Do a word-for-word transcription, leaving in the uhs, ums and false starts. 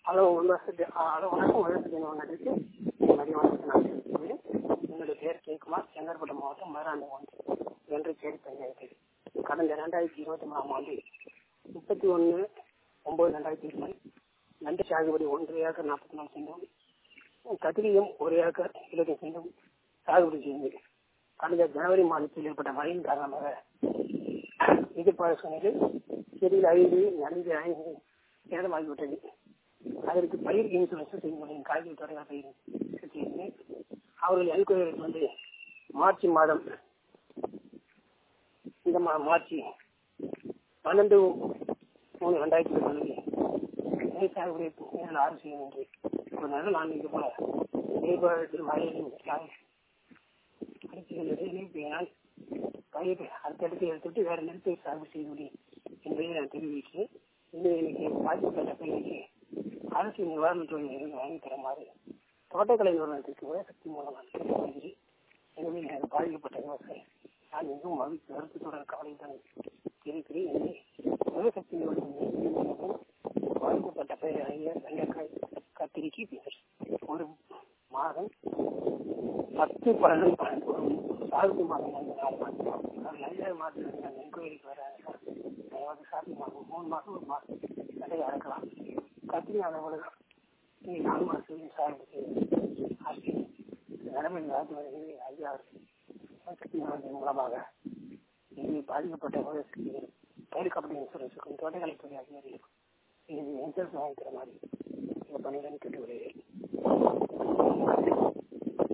Hello உங்கள் hello வணக்கம் வளர்ச்சி நடிச்சு மதிய வணக்கத்தை நான் தெரிவித்துள்ளேன். என்னுடைய பேர் கேக்குமார், செங்கற்பட்டு மாவட்டம் மதுராந்த ஒன்று என்று பேர் பஞ்சாயத்து. கடந்த ரெண்டாயிரத்தி இருபத்தி மூணாம் ஆண்டு முப்பத்தி ஒன்று ஒன்பது ரெண்டாயிரத்தி இருபது நண்டு சாகுபடி ஒன்று ஏக்கர் நாற்பத்தி நாலு சென்டும் கத்திரியும் ஒரு ஏக்கர் இருபது சென்டும் சாகுபடி செய்தது. கடந்த ஜனவரி மாதத்தில் ஏற்பட்ட மழையின் காரணமாக எதிர்பார்த்த சூழ்நிலையில் செடியில் ஐந்து நன்கு ஐந்து சேதமாகிவிட்டது. அதற்கு பயிர் இன்சூரன்ஸ் செய்ய காய்கறி துறையாக பயிர் செய்தேன். அவர்கள் என்கொயரிக்கு வந்து மார்ச் மாதம் இந்த மார்ச் பன்னெண்டு மூணு ரெண்டாயிரத்தி இருபது நெல் சாகுபடி ஆறு செய்யும் என்று ஒரு நல்ல நான் இது போல எதிர்பார்த்து மழையிலும் அடித்துள்ளது. பயிர் அடுத்தடுத்து எடுத்துவிட்டு வேற நெல் சாகுபடி செய்ய முடியும் என்பதை நான் தெரிவிக்கிறேன். இது எனக்கு பாதிக்கப்பட்ட பயிருக்கு அரசு நிவாரணத்துறை வாங்கி தருமாறு தோட்டக்கலை நிறுவனத்திற்கு உயர்சக்தி மூலம் நான் கேட்டுக்கொள்கிறேன். எனவே எனக்கு பாதிக்கப்பட்ட விவசாயி நான் மிகவும் மகிழ்ச்சி வருத்தத்துடன் கவலைதான் இருக்கிறேன். எனவே உயர்சக்தி நிறுவனத்தின் பாதிக்கப்பட்ட பயிர் ஆகிய வெண்டைக்காய் கத்திரிக்கு ஒரு மாதம் பத்து பன்னெண்டு பன்னெண்டு ஒரு சாகுபடி மாதம் வந்து நாலு மாதம் நல்ல மாதம் என்கொயரிக்கு வர சாத்தியமாகும். மூணு மாதம் ஒரு மாதம் நிறைய அடக்கலாம். கத்திரி அளவுல நீ நாலு மாதம் சாகுபடி செய்ய நிலைமை நாட்டு வருகிறது. ஐயா சக்தி மூலமாக இது பாதிக்கப்பட்ட பயிர் காப்பீடு இன்சூரன்ஸுக்கும் தோட்டக்கலைத்துறை அதிகாரிகளுக்கும் இது இன்சூரன்ஸ் வாங்கிக்கிற மாதிரி இந்த பணியுடன் கேட்டுக்கொள்கிறேன்.